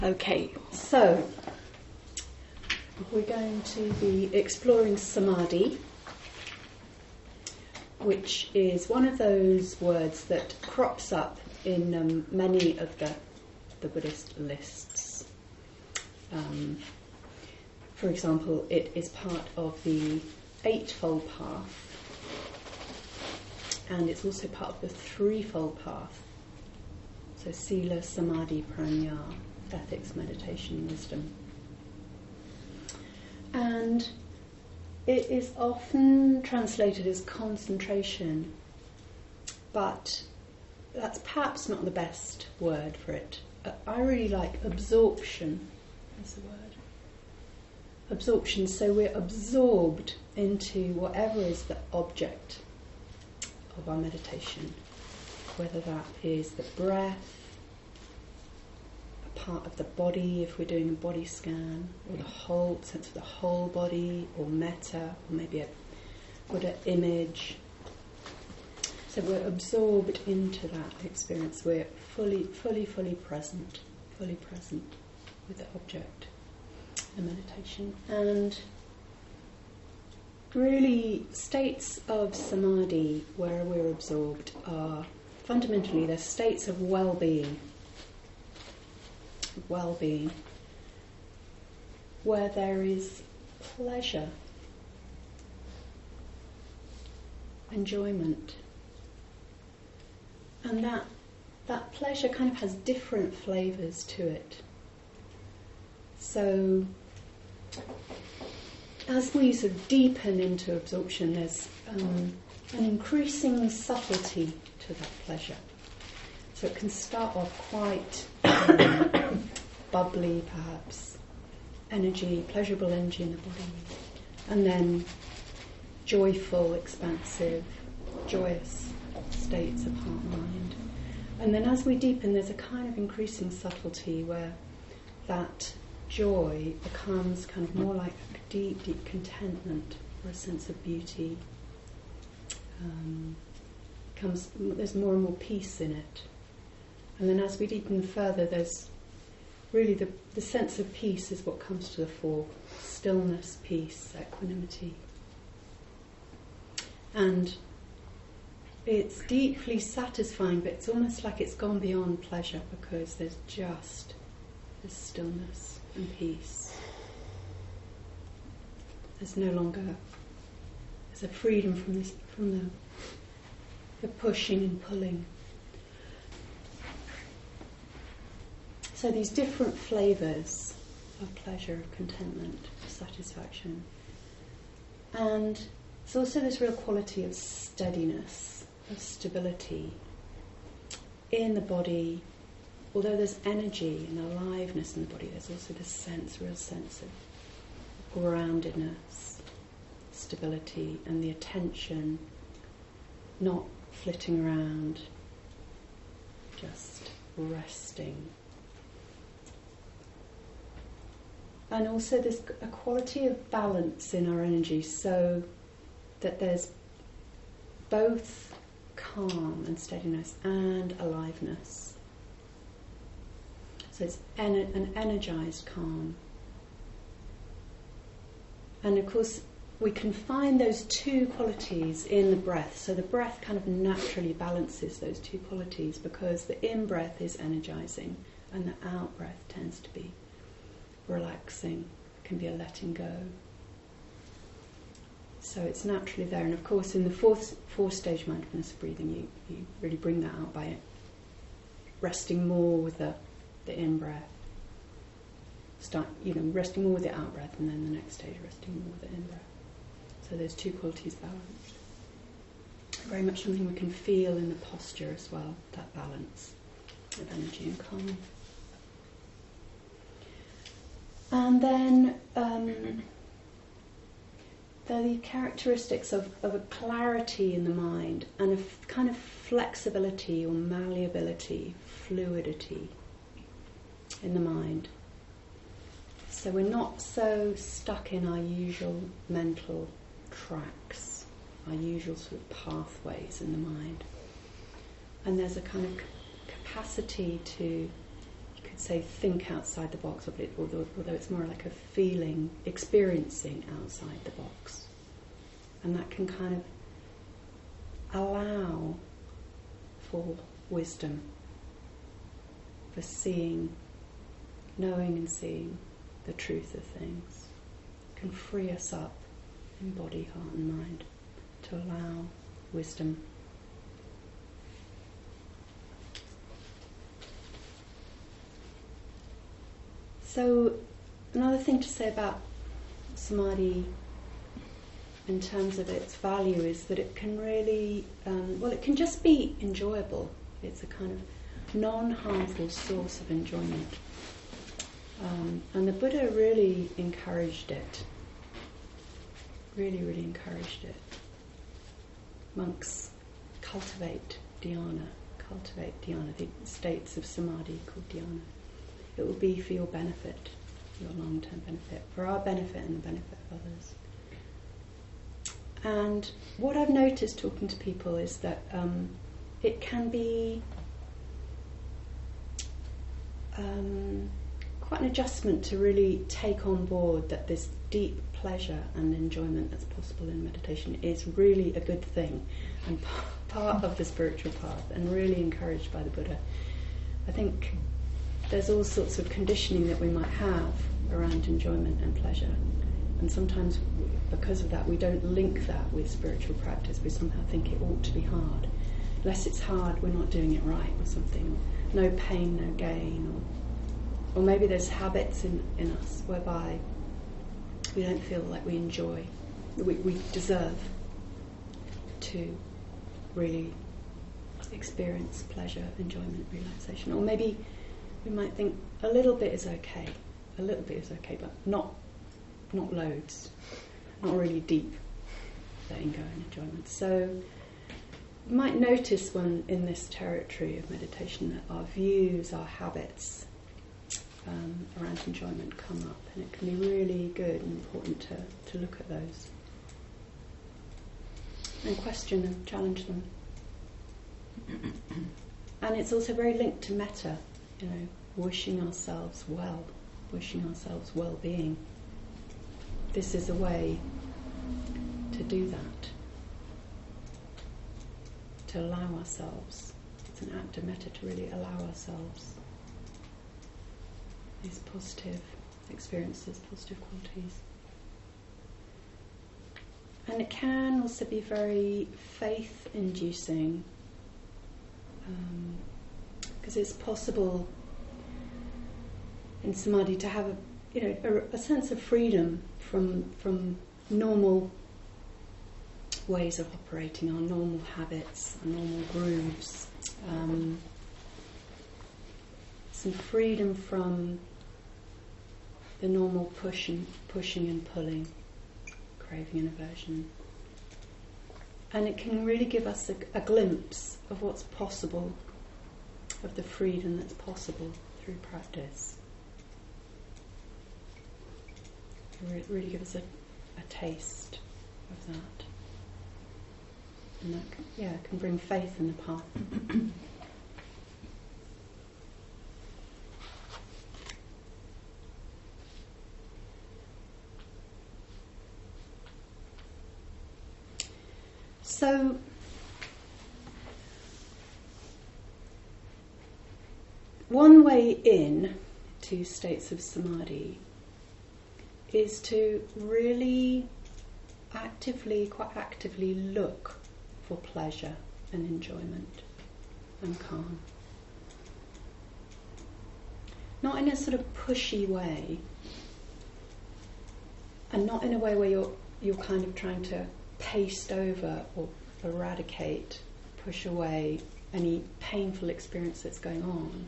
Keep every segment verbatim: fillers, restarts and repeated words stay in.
Okay, so we're going to be exploring samadhi, which is one of those words that crops up in um, many of the, the Buddhist lists. Um, for example, it is part of the Eightfold Path, and it's also part of the Threefold Path. So Sila, Samadhi, Prajna, ethics, meditation, wisdom. And it is often translated as concentration, but that's perhaps not the best word for it. Uh, I really like absorption as the word. Absorption, so we're absorbed into whatever is the object of our meditation, whether that is the breath, a part of the body if we're doing a body scan, or the whole sense of the whole body, or metta, or maybe a Buddha image. So we're absorbed into that experience. We're fully, fully, fully present, fully present with the object, the meditation. And really, states of samadhi where we're absorbed are fundamentally they're states of well-being, well-being, where there is pleasure, enjoyment, and that that pleasure kind of has different flavours to it. So as we sort of deepen into absorption, there's um, an increasing subtlety to that pleasure. So it can start off quite um, bubbly, perhaps, energy, pleasurable energy in the body, and then joyful, expansive, joyous states of heart and mind. And then as we deepen, there's a kind of increasing subtlety where that joy becomes kind of more like a deep, deep contentment or a sense of beauty. Um, comes, there's more and more peace in it. And then as we deepen further, there's really the, the sense of peace is what comes to the fore. Stillness, peace, equanimity. And it's deeply satisfying, but it's almost like it's gone beyond pleasure because there's just this stillness and peace. There's no longer, there's a freedom from this, from the, the pushing and pulling. So these different flavours of pleasure, of contentment, of satisfaction. And there's also this real quality of steadiness, of stability in the body. Although there's energy and aliveness in the body, there's also this sense, real sense of groundedness, stability, and the attention not flitting around, just resting. And also there's a quality of balance in our energy, so that there's both calm and steadiness and aliveness. So it's en- an energized calm. And of course, we can find those two qualities in the breath. So the breath kind of naturally balances those two qualities because the in-breath is energizing and the out-breath tends to be relaxing, can be a letting go. So it's naturally there. And of course, in the fourth, fourth stage mindfulness breathing, you, you really bring that out by resting more with the the in-breath, start, you know, resting more with the out-breath, and then the next stage, resting more with the in-breath. So those two qualities balanced. Very much something we can feel in the posture as well, that balance of energy and calm. And then um, there are the characteristics of, of a clarity in the mind and a f- kind of flexibility or malleability, fluidity in the mind. So we're not so stuck in our usual mental tracks, our usual sort of pathways in the mind. And there's a kind of c- capacity to, you could say think outside the box of it, although, although it's more like a feeling, experiencing outside the box. And that can kind of allow for wisdom, for seeing, knowing and seeing the truth of things. It can free us up in body, heart and mind to allow wisdom. So another thing to say about samadhi in terms of its value is that it can really, um, well it can just be enjoyable. It's a kind of non-harmful source of enjoyment. Um, and the Buddha really encouraged it. Really, really encouraged it. Monks cultivate dhyana, cultivate dhyana, the states of samadhi called dhyana. It will be for your benefit, your long-term benefit, for our benefit and the benefit of others. And what I've noticed talking to people is that um, it can be um, quite an adjustment to really take on board that this deep pleasure and enjoyment that's possible in meditation is really a good thing and part of the spiritual path and really encouraged by the Buddha. I think there's all sorts of conditioning that we might have around enjoyment and pleasure, and sometimes because of that we don't link that with spiritual practice. We somehow think it ought to be hard. Unless it's hard, we're not doing it right or something. No pain, no gain, or, or maybe there's habits in, in us whereby we don't feel like we enjoy, we, we deserve to really experience pleasure, enjoyment, relaxation. Or maybe we might think a little bit is okay, a little bit is okay, but not not loads, not really deep letting go and enjoyment. So you might notice when in this territory of meditation that our views, our habits um, around enjoyment come up, and it can be really good and important to, to look at those and question and challenge them. And it's also very linked to metta. You know, wishing ourselves well, wishing ourselves well-being. This is a way to do that, to allow ourselves. It's an act of metta to really allow ourselves these positive experiences, positive qualities. And it can also be very faith-inducing. Um, Because it's possible in samadhi to have a, you know, a, a sense of freedom from from normal ways of operating, our normal habits, our normal grooves. Um, some freedom from the normal push and, pushing and pulling, craving and aversion. And it can really give us a, a glimpse of what's possible, of the freedom that's possible through practice. It really gives us a, a taste of that. And that can, yeah, can bring faith in the path. So one way in to states of samadhi is to really actively, quite actively look for pleasure and enjoyment and calm. Not in a sort of pushy way, and not in a way where you're you're kind of trying to paste over or eradicate, push away any painful experience that's going on.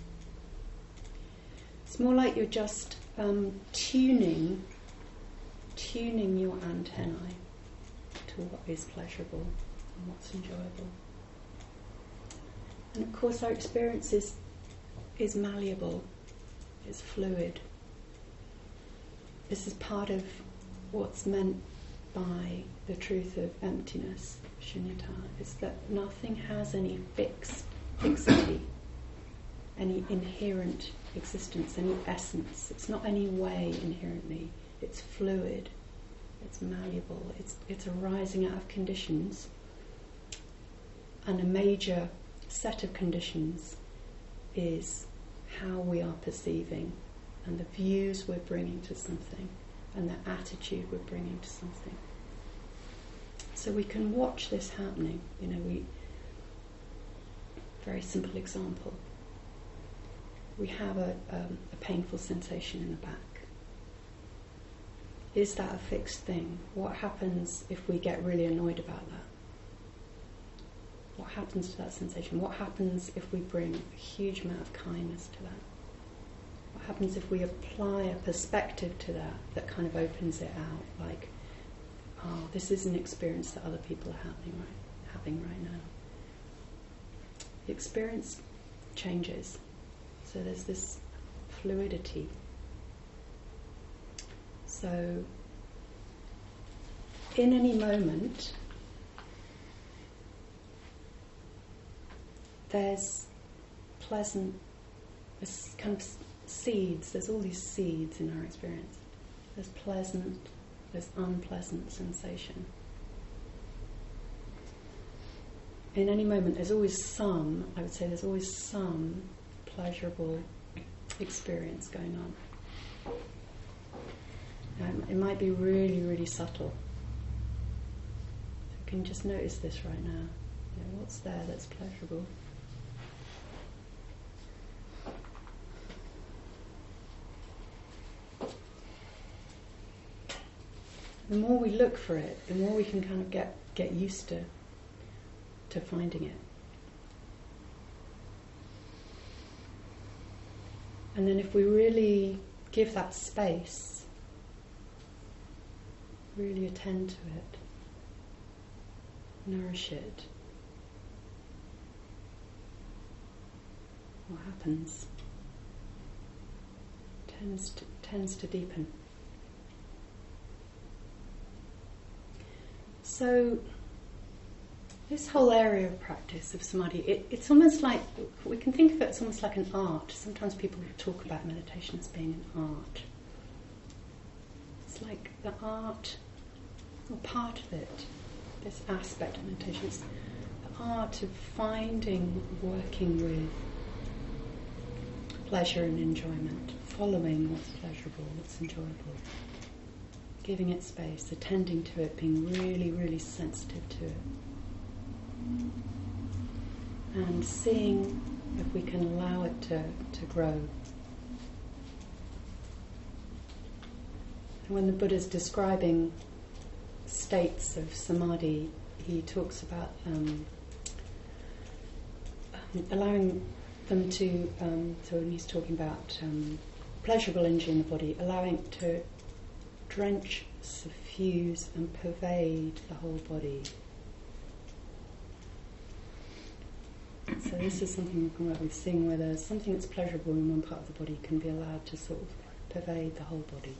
It's more like you're just um, tuning, tuning your antennae to what is pleasurable and what's enjoyable. And of course our experience is, is malleable, it's fluid. This is part of what's meant by the truth of emptiness, shunyata, is that nothing has any fixed fixity. any inherent existence, any essence. It's not any way inherently. It's fluid. It's malleable. It's it's arising out of conditions, and a major set of conditions is how we are perceiving, and the views we're bringing to something, and the attitude we're bringing to something. So we can watch this happening. You know, we. Very simple example. We have a, um, a painful sensation in the back. Is that a fixed thing? What happens if we get really annoyed about that? What happens to that sensation? What happens if we bring a huge amount of kindness to that? What happens if we apply a perspective to that that kind of opens it out, like, oh, this is an experience that other people are having right, having right now. The experience changes, so there's this fluidity. So, in any moment, there's pleasant, there's kind of seeds, there's all these seeds in our experience. There's pleasant, there's unpleasant sensation. In any moment, there's always some, I would say there's always some pleasurable experience going on. Um, it might be really, really subtle. You can just notice this right now. You know, what's there that's pleasurable? The more we look for it, the more we can kind of get, get used to to finding it. And then if we really give that space, really attend to it, nourish it, what happens? Tends to, tends to deepen. So this whole area of practice of samadhi, it, it's almost like, we can think of it as almost like an art. Sometimes people talk about meditation as being an art. It's like the art, or part of it, this aspect of meditation, is the art of finding, working with pleasure and enjoyment, following what's pleasurable, what's enjoyable, giving it space, attending to it, being really, really sensitive to it. And seeing if we can allow it to, to grow. And when the Buddha's describing states of samadhi, he talks about um, allowing them to, um, so when he's talking about um, pleasurable energy in the body, allowing it to drench, suffuse and pervade the whole body. So this is something we can work with, seeing whether something that's pleasurable in one part of the body can be allowed to sort of pervade the whole body.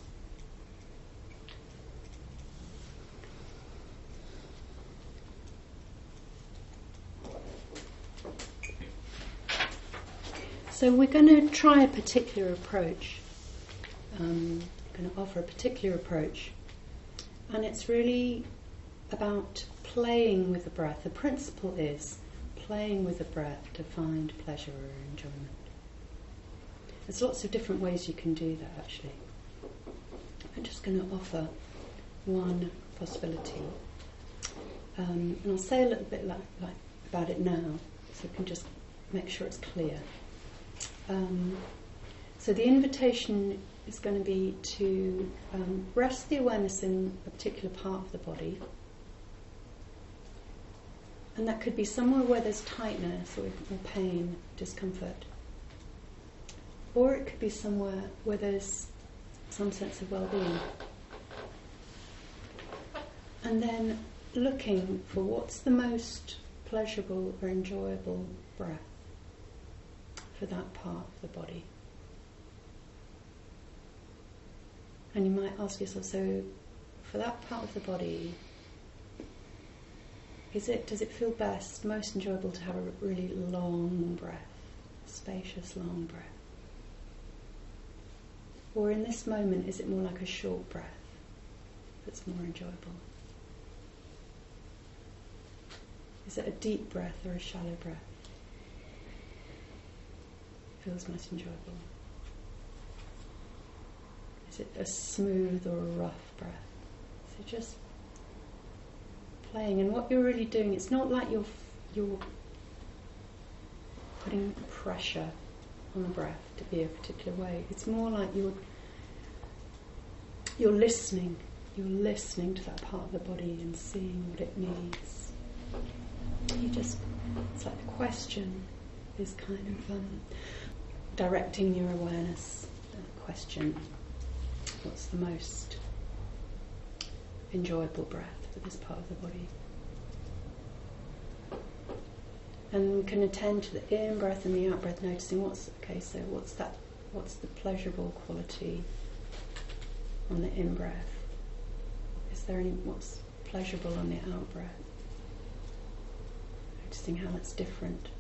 So we're going to try a particular approach. Um, I'm going to offer a particular approach, and it's really about playing with the breath. The principle is playing with the breath to find pleasure or enjoyment. There's lots of different ways you can do that, actually. I'm just going to offer one possibility. Um, and I'll say a little bit like, like about it now, so you can just make sure it's clear. Um, so the invitation is going to be to um, rest the awareness in a particular part of the body. And that could be somewhere where there's tightness or, or pain, discomfort. Or it could be somewhere where there's some sense of well-being. And then looking for what's the most pleasurable or enjoyable breath for that part of the body. And you might ask yourself, so for that part of the body, Is it? Does it feel best, most enjoyable to have a really long breath, spacious, long breath? Or in this moment, is it more like a short breath that's more enjoyable? Is it a deep breath or a shallow breath? Feels most enjoyable. Is it a smooth or a rough breath? So just playing, and what you're really doing, it's not like you're you're putting pressure on the breath to be a particular way. It's more like you're you're listening. You're listening to that part of the body and seeing what it needs. You just, it's like the question is kind of um, directing your awareness. The question, what's the most enjoyable breath for this part of the body? And we can attend to the in-breath and the out-breath, noticing what's, okay, so what's that, what's the pleasurable quality on the in-breath? Is there any, what's pleasurable on the out-breath? Noticing how that's different.